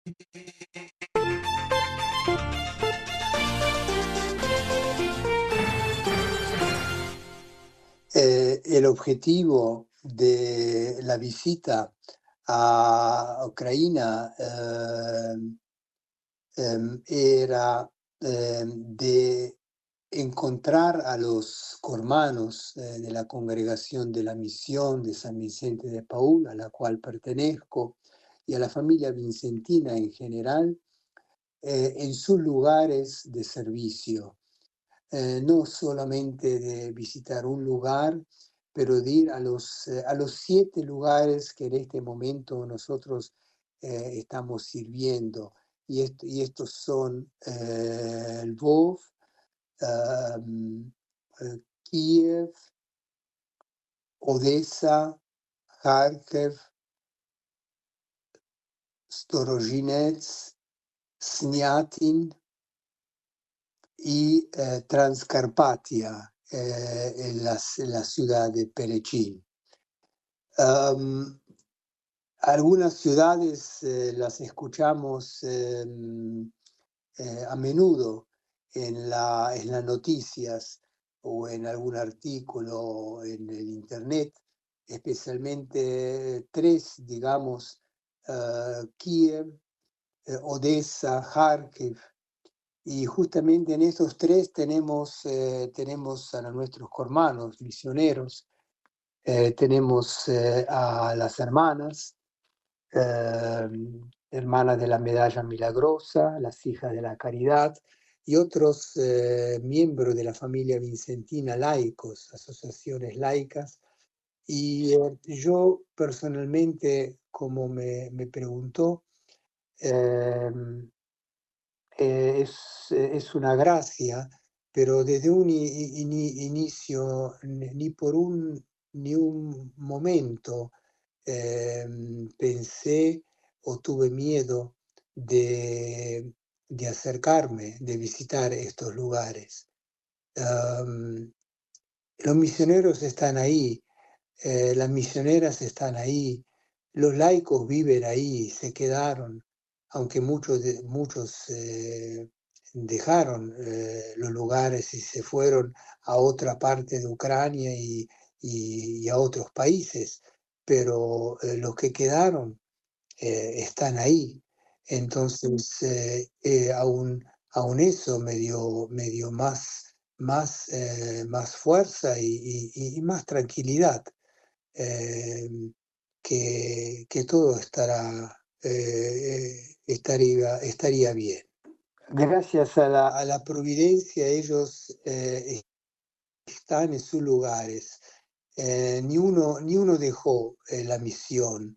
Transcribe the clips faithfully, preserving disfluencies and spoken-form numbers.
Eh, el objetivo de la visita a Ucrania eh, em, era em, de encontrar a los hermanos eh, de la congregación de la misión de San Vicente de Paúl, a la cual pertenezco, y a la familia vincentina en general, eh, en sus lugares de servicio. Eh, no solamente de visitar un lugar, pero de ir a los, eh, a los siete lugares que en este momento nosotros eh, estamos sirviendo. Y, est y estos son eh, Lvov, um, eh, Kiev, Odessa, Kharkiv, Storozhinets, Sniatin y eh, Transcarpatia, eh, en, la, en la ciudad de Perechín. Um, algunas ciudades eh, las escuchamos eh, eh, a menudo en, la, en las noticias o en algún artículo en el internet, especialmente tres, digamos, uh, Kiev, eh, Odessa, Kharkiv. Y justamente en esos tres tenemos, eh, tenemos a nuestros hermanos misioneros, eh, tenemos eh, a las hermanas, eh, hermanas de la Medalla Milagrosa, las hijas de la Caridad, y otros eh, miembros de la familia vincentina, laicos, asociaciones laicas. Y eh, yo personalmente, como me, me preguntó, eh, eh, es, es una gracia, pero desde un in, inicio, ni por un, ni un momento eh, pensé o tuve miedo de, de acercarme, de visitar estos lugares. Um, los misioneros están ahí, eh, las misioneras están ahí, los laicos viven ahí, se quedaron, aunque muchos, de, muchos eh, dejaron eh, los lugares y se fueron a otra parte de Ucrania y, y, y a otros países, pero eh, los que quedaron eh, están ahí. Entonces, eh, eh, aún, aún eso me dio, me dio más, más, eh, más fuerza y, y, y más tranquilidad, eh, que, que todo estará, eh, estaría, estaría bien. Gracias a la, a la providencia, ellos eh, están en sus lugares. Eh, ni, uno, ni uno dejó eh, la misión.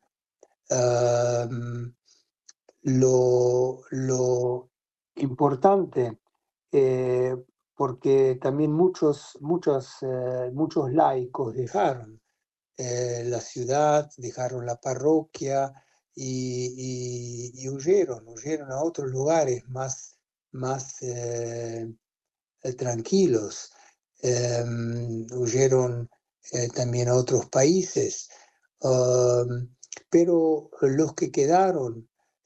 Um, lo, lo importante, eh, porque también muchos, muchos, eh, muchos laicos dejaron eh, la ciudad, dejaron la parroquia y, y, y huyeron, huyeron a otros lugares más, más eh, tranquilos, eh, huyeron eh, también a otros países, um, pero los que quedaron,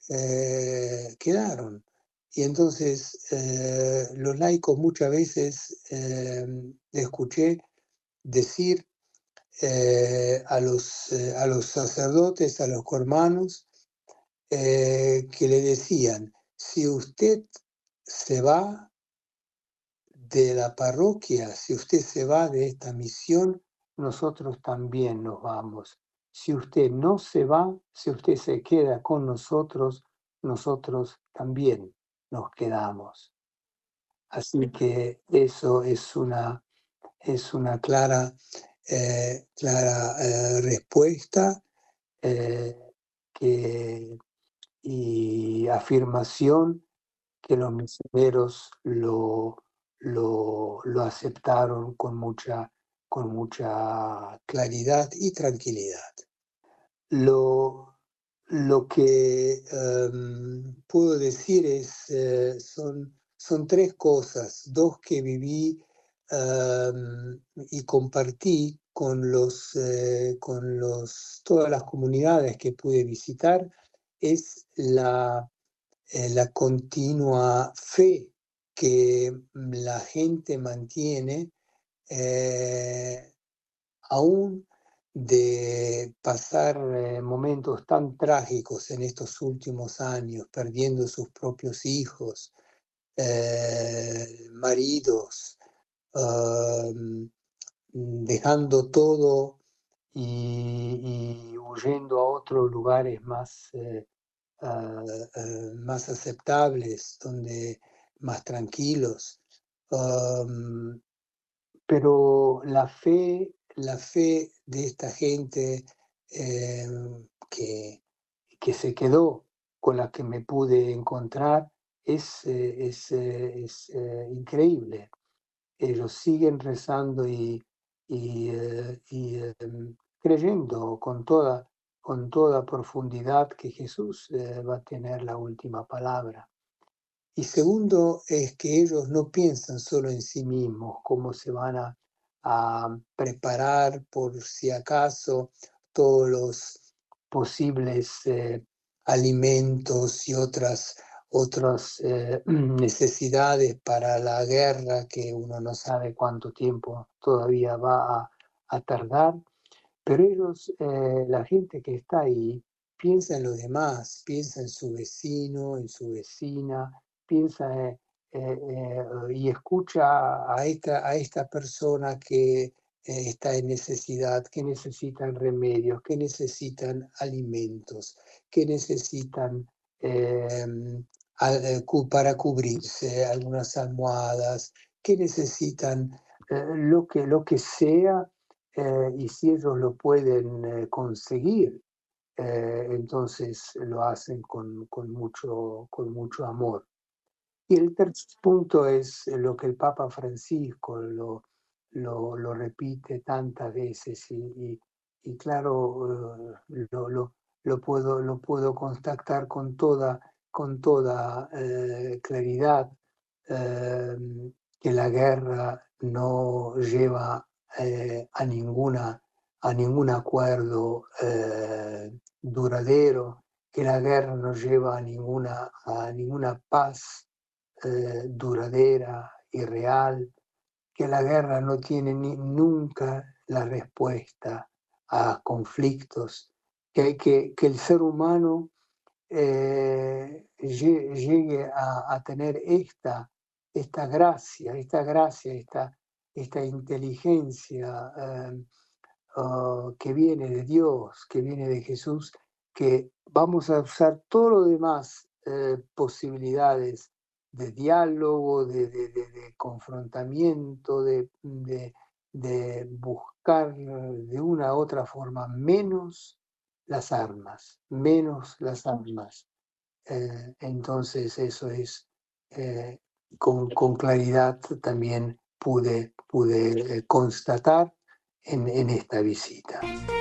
eh, quedaron. Y entonces eh, los laicos muchas veces eh, escuché decir eh, a, los, eh, a los sacerdotes, a los hermanos, eh, que le decían, si usted se va de la parroquia, si usted se va de esta misión, nosotros también nos vamos. Si usted no se va, si usted se queda con nosotros, nosotros también nos quedamos. Así que eso es una, es una clara, eh, clara eh, respuesta eh, que, y afirmación que los misioneros lo, lo, lo aceptaron con mucha, con mucha claridad y tranquilidad. Lo, lo que um, puedo decir es, eh, son, son tres cosas, dos que viví um, y compartí con, los, eh, con los, todas las comunidades que pude visitar, es la, eh, la continua fe que la gente mantiene, eh, aún de pasar eh, momentos tan trágicos en estos últimos años, perdiendo sus propios hijos, eh, maridos, um, dejando todo y, y huyendo a otros lugares más, eh, uh, uh, más aceptables, donde más tranquilos. Um, pero la fe, la fe de esta gente eh, que, que se quedó, con la que me pude encontrar, es, eh, es, eh, es eh, increíble. Ellos siguen rezando y, y, eh, y, eh, creyendo con toda, con toda profundidad que Jesús eh, va a tener la última palabra. Y segundo es que ellos no piensan solo en sí mismos, cómo se van a, a preparar por si acaso todos los posibles eh, alimentos y otras, otras eh, necesidades para la guerra, que uno no sabe cuánto tiempo todavía va a, a tardar. Pero ellos, eh, la gente que está ahí, piensa en los demás, piensa en su vecino, en su vecina, piensa eh, eh, eh, y escucha a esta, a esta persona que eh, está en necesidad, que necesitan remedios, que necesitan alimentos, que necesitan eh, al, para cubrirse algunas almohadas, que necesitan eh, lo, que, lo que sea. Eh, y si ellos lo pueden eh, conseguir, eh, entonces lo hacen con, con, mucho, con mucho amor. Y el tercer punto es lo que el Papa Francisco lo, lo, lo repite tantas veces y, y, y claro, eh, lo, lo, lo, puedo, lo puedo contactar con toda, con toda eh, claridad, eh, que la guerra no lleva eh, a, ninguna, a ningún acuerdo eh, duradero, que la guerra no lleva a ninguna, a ninguna paz eh, duradera y real, que la guerra no tiene ni, nunca la respuesta a conflictos, que, que, que el ser humano eh, llegue a, a tener esta, esta gracia, esta gracia, esta, esta inteligencia eh, uh, que viene de Dios, que viene de Jesús, que vamos a usar todo lo demás eh, posibilidades de diálogo, de, de, de, de confrontamiento, de, de, de buscar de una u otra forma menos las armas, menos las armas. Eh, entonces eso es, eh, con, con claridad también pude, pude eh, constatar en, en esta visita.